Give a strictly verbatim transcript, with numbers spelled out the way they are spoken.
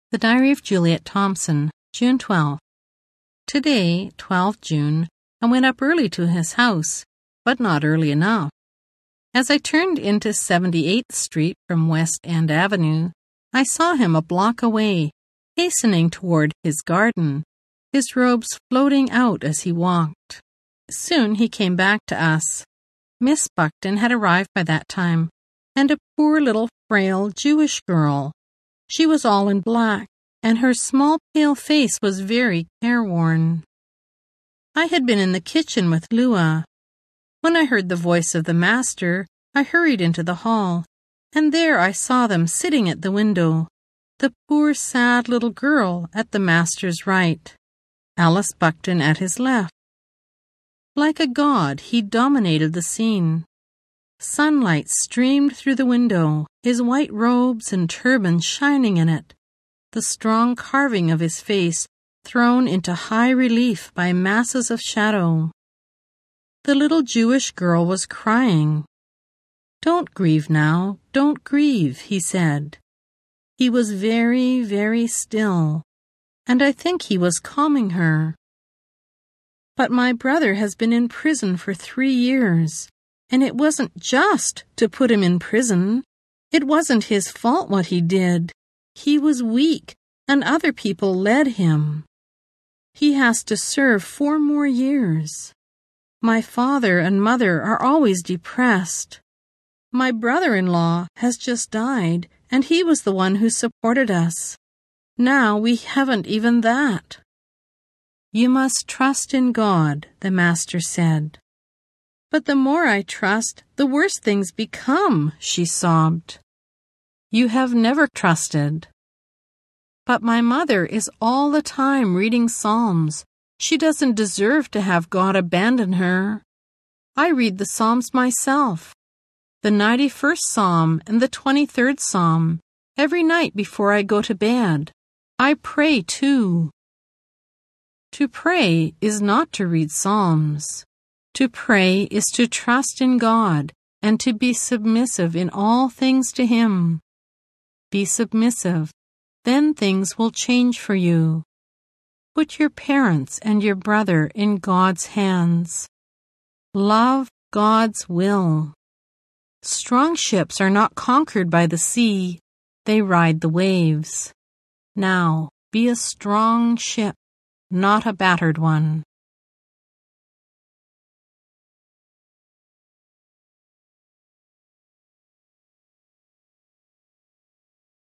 The Diary of Juliet Thompson, June twelfth. Today, the twelfth of June, I went up early to his house, but not early enough. As I turned into seventy-eighth Street from West End Avenue, I saw him a block away, hastening toward his garden, his robes floating out as he walked. Soon he came back to us. Miss Buckton had arrived by that time, and a poor little frail Jewish girl. She was all in black, and her small pale face was very careworn. I had been in the kitchen with Lua. When I heard the voice of the master, I hurried into the hall, and there I saw them sitting at the window, the poor sad little girl at the master's right, Alice Buckton at his left. Like a god, he dominated the scene. Sunlight streamed through the window, his white robes and turban shining in it, the strong carving of his face thrown into high relief by masses of shadow. The little Jewish girl was crying. "Don't grieve now, don't grieve," he said. He was very, very still, and I think he was calming her. "But my brother has been in prison for three years. And it wasn't just to put him in prison. It wasn't his fault what he did. He was weak, and other people led him. He has to serve four more years. My father and mother are always depressed. My brother-in-law has just died, and he was the one who supported us. Now we haven't even that." "You must trust in God," the master said. "But the more I trust, the worse things become," she sobbed. "You have never trusted." "But my mother is all the time reading Psalms. She doesn't deserve to have God abandon her. I read the Psalms myself, the ninety-first Psalm and the twenty-third Psalm, every night before I go to bed. I pray too." To pray is not to read Psalms. To pray is to trust in God and to be submissive in all things to Him. Be submissive, then things will change for you. Put your parents and your brother in God's hands. Love God's will. Strong ships are not conquered by the sea, they ride the waves. Now, be a strong ship, not a battered one.